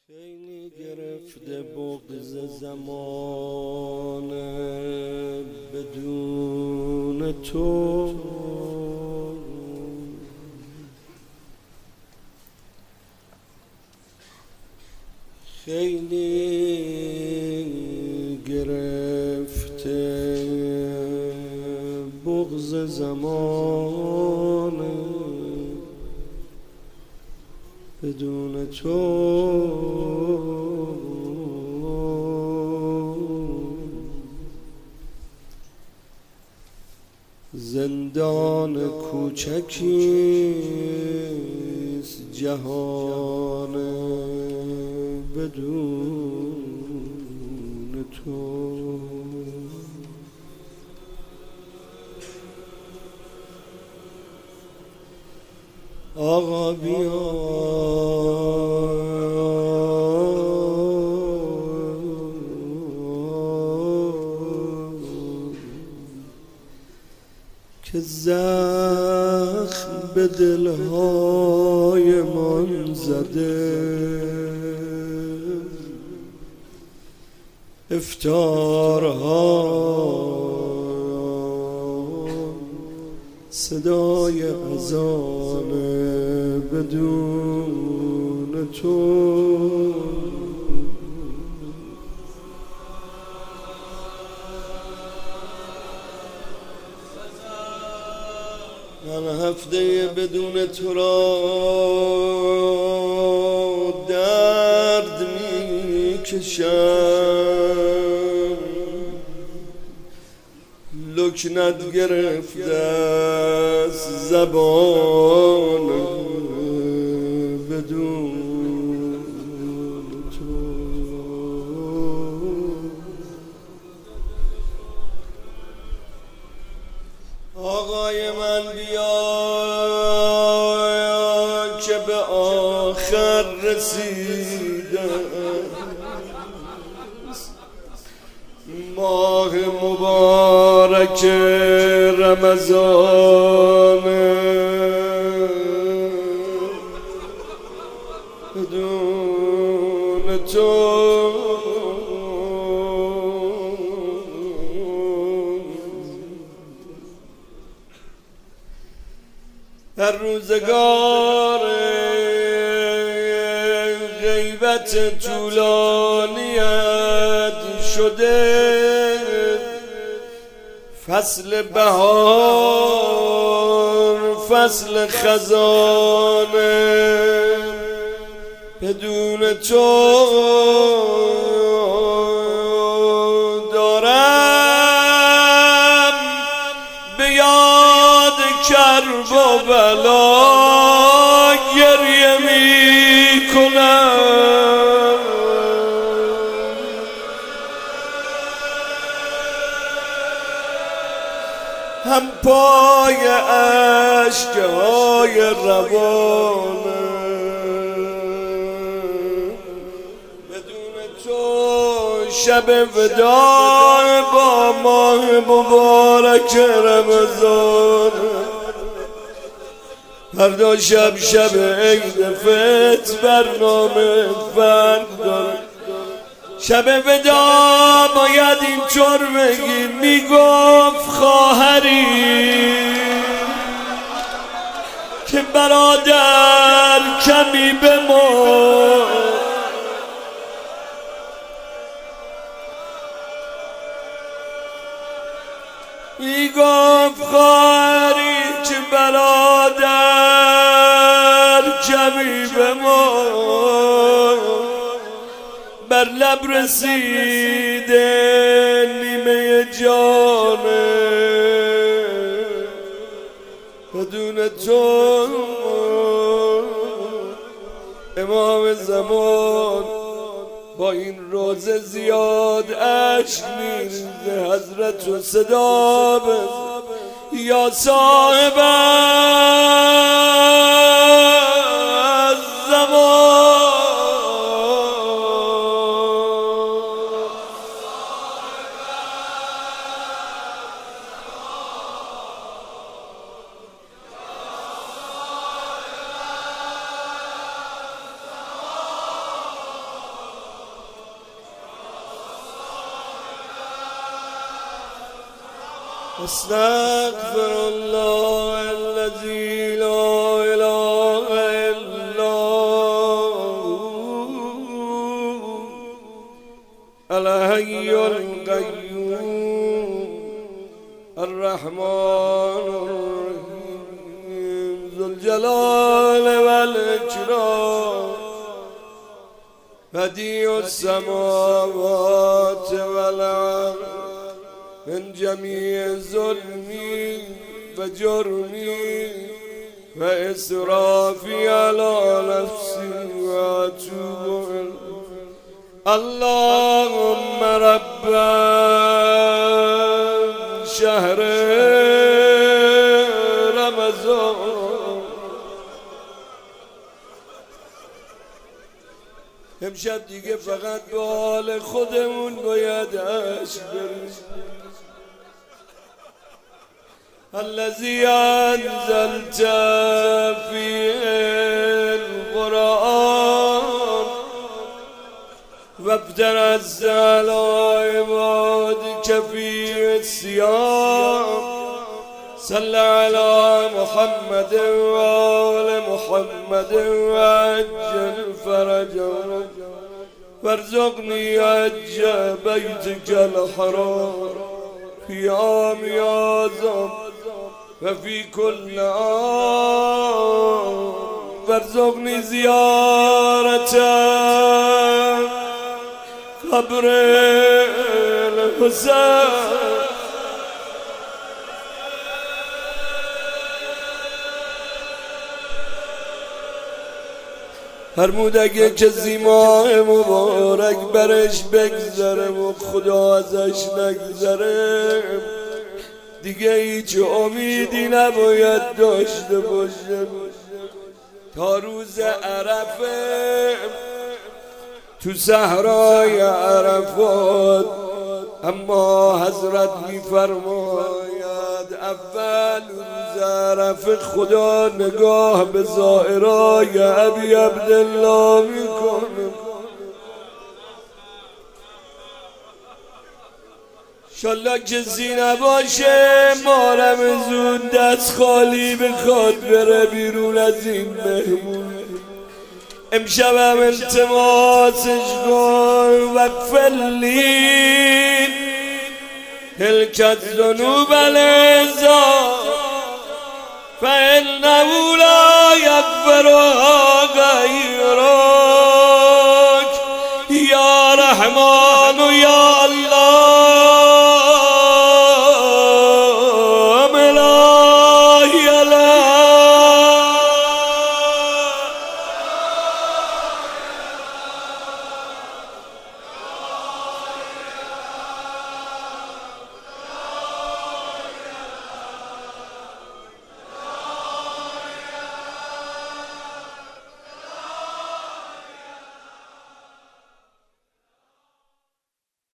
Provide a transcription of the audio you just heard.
خیلی گرفته بغض زمان بدون تو، خیلی گرفته بغض زمان بدون تو. زندان کوچکیست جهان بدون تو. آقا بیا که زخم به دلهای من زده، افطارها صدای اذان بدون تو. من هفته بدون تو را درد میکشم، لکنت گرفته از زبان بدون تو. آقای من بیا که به آخر رسیده، ماه مبارک رمضان بدون تو. در روزگار غیبت طولانیت شده، فصل بهار فصل خزانه بدون تو. دارم به یاد کرب و بلا گریه می کنم، هم پای اشک‌های روانه بدون تو. شب وداع با ماه مبارک رمضان، فردا شب عید فطر برنامه فرق داره. شب وداع باید اینطور بگی، میگفت خواهری که برادر کمی به ما، میگفت خواهری که برادر کمی به ما، بر لب رسیده نیمه جانه بدون تو. امام زمان با این روزه زیاد اشک میریزه، حضرت و صدا بزن یا صاحب الزمان. استغفر الله الذي لا اله الا هو الحي القيوم الرحمن الرحيم ذو الجلال والاكرام بديع السماوات والارض من جميع ظلمي وجرمي وإسرافي على نفسي وأتوب إليك اللهم رب شهر رمضان امشب دیگه فقط به حال خودمون باید عشق بریم. الذي أنزلت فيه القرآن وابترزت على عبادك في الصيام صل على محمد وآل محمد وعجل فرجه وارزقني حج بيتك الحرام في عام أعظم وفي كل عام وارزقني زيارة قبر الحسين فرمود که زیماه مبارک برش بگذره و خدا ازش نگذره دیگه هیچ امیدی نباید داشته باشه تا روز عرفه تو صحرای عرفات. اما حضرت میفرماید اول روز عرفه خدا نگاه به ظاهرای ابی عبدالله میکنه. انشالله کسی نباشه ما رمضون دست خالی بخواد بره بیرون از این مهمون. امشبم التماسش کن وقفلی تلك الذنوب العظام فإنه لا يغفرها غيرك يا رحمن يا